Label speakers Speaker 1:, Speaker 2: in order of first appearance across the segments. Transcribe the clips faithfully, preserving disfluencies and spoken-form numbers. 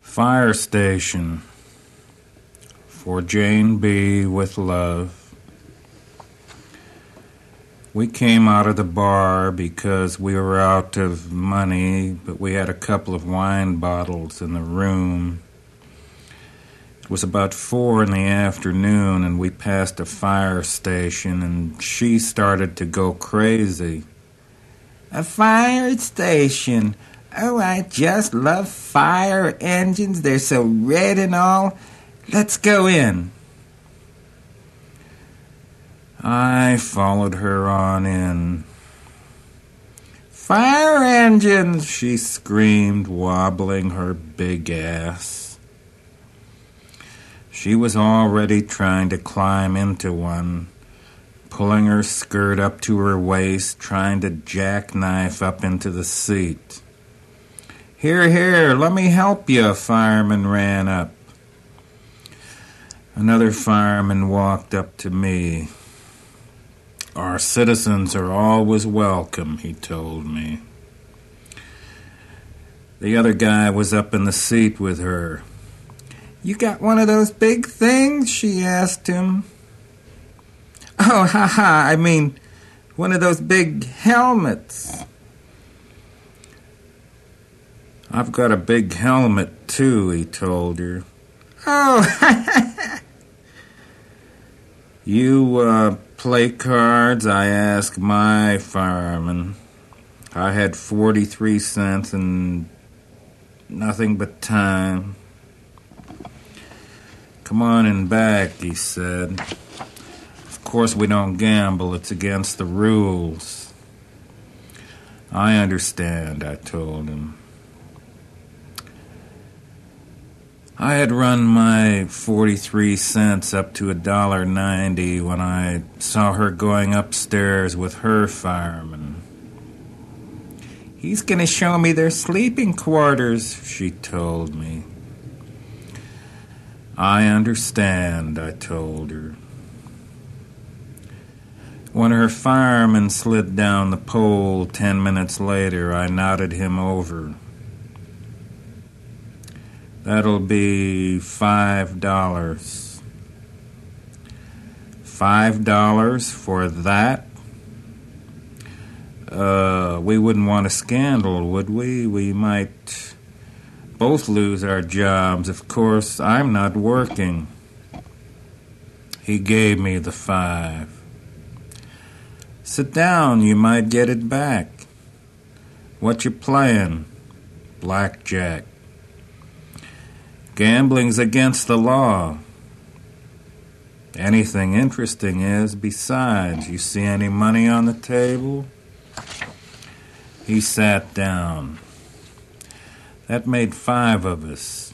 Speaker 1: Fire station. For Jane B. with love. We came out of the bar because we were out of money, but we had a couple of wine bottles in the room. It was about four in the afternoon, and we passed a fire station, and she started to go crazy. A fire station? Oh, I just love fire engines. They're so red and all. Let's go in. I followed her on in. Fire engines, she screamed, wobbling her big ass. She was already trying to climb into one, pulling her skirt up to her waist, trying to jackknife up into the seat. Here, here, let me help you, a fireman ran up. Another fireman walked up to me. Our citizens are always welcome, he told me. The other guy was up in the seat with her. You got one of those big things? She asked him. Oh, ha ha, I mean, one of those big helmets. I've got a big helmet, too, he told her. Oh, You, uh, play cards? I asked my fireman. I had forty-three cents and nothing but time. Come on in back, he said. Of course we don't gamble. It's against the rules. I understand, I told him. I had run my forty-three cents up to a dollar ninety when I saw her going upstairs with her fireman. He's going to show me their sleeping quarters, she told me. I understand, I told her. When her fireman slid down the pole ten minutes later, I nodded him over. That'll be five dollars. Five dollars for that? Uh, we wouldn't want a scandal, would we? We might both lose our jobs. Of course, I'm not working. He gave me the five. Sit down, you might get it back. What you playing? Blackjack. Gambling's against the law. Anything interesting is. Besides, you see any money on the table? He sat down. That made five of us.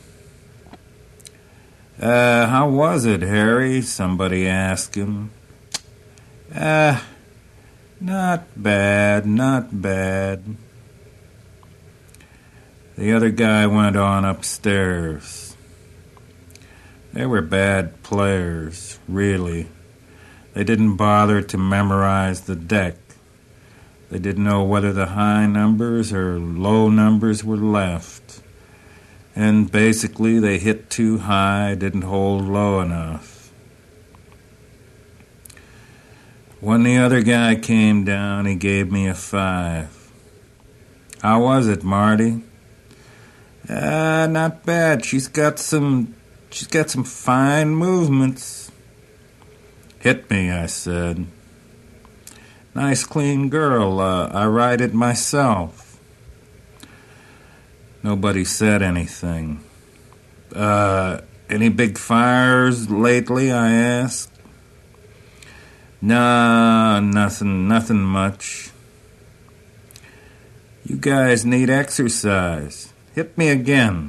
Speaker 1: Uh, how was it, Harry? Somebody asked him. Uh, not bad, not bad. The other guy went on upstairs. They were bad players, really. They didn't bother to memorize the deck. They didn't know whether the high numbers or low numbers were left. And basically, they hit too high, didn't hold low enough. When the other guy came down, he gave me a five. How was it, Marty? Uh, not bad. She's got some... She's got some fine movements. Hit me, I said. Nice, clean girl. Uh, I ride it myself. Nobody said anything. Uh, any big fires lately, I asked. Nah, nothing, nothing much. You guys need exercise. Hit me again.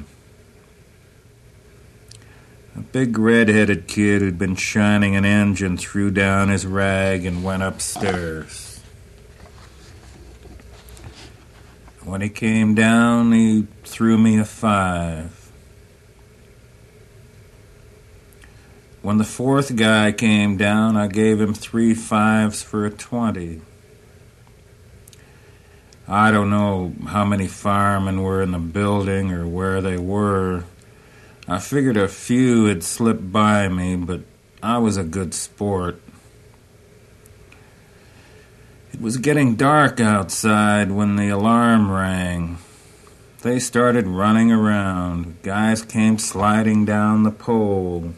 Speaker 1: A big red-headed kid who'd been shining an engine threw down his rag and went upstairs. When he came down, he threw me a five. When the fourth guy came down, I gave him three fives for a twenty. I don't know how many firemen were in the building or where they were. I figured a few had slipped by me, but I was a good sport. It was getting dark outside when the alarm rang. They started running around. Guys came sliding down the pole.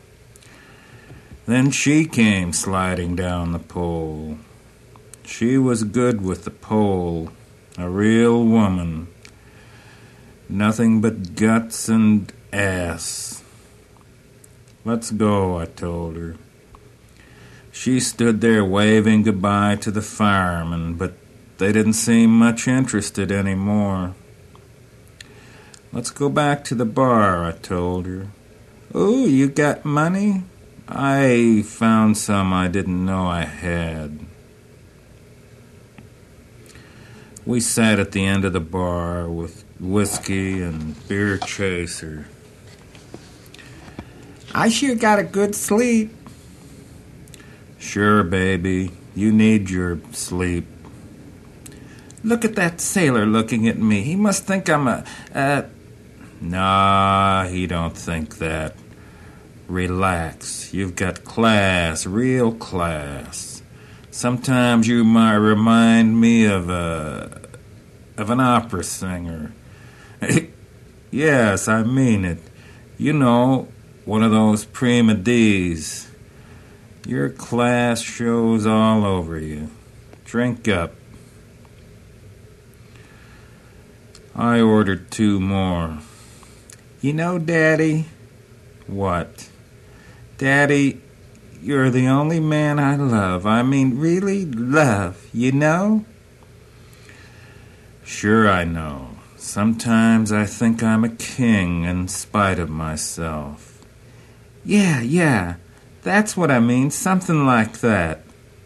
Speaker 1: Then she came sliding down the pole. She was good with the pole, a real woman. Nothing but guts and ass. Let's go, I told her. She stood there waving goodbye to the firemen, but they didn't seem much interested anymore. Let's go back to the bar, I told her. Oh, you got money? I found some I didn't know I had. We sat at the end of the bar with whiskey and beer chaser. I sure got a good sleep. Sure, baby. You need your sleep. Look at that sailor looking at me. He must think I'm a... Uh... Nah, he don't think that. Relax. You've got class, real class. Sometimes you might remind me of a... of an opera singer. Yes, I mean it. You know, one of those prima donnas. Your class shows all over you. Drink up. I ordered two more. You know, Daddy... What? Daddy, you're the only man I love. I mean, really love, you know? Sure I know. Sometimes I think I'm a king in spite of myself. Yeah, yeah, that's what I mean, something like that.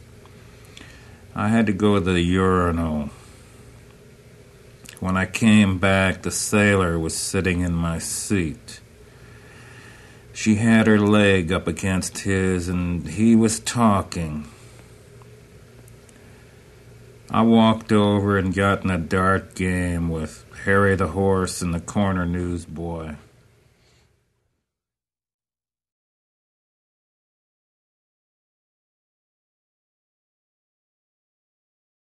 Speaker 1: I had to go to the urinal. When I came back, the sailor was sitting in my seat. She had her leg up against his, and he was talking. I walked over and got in a dart game with Harry the Horse and the corner newsboy.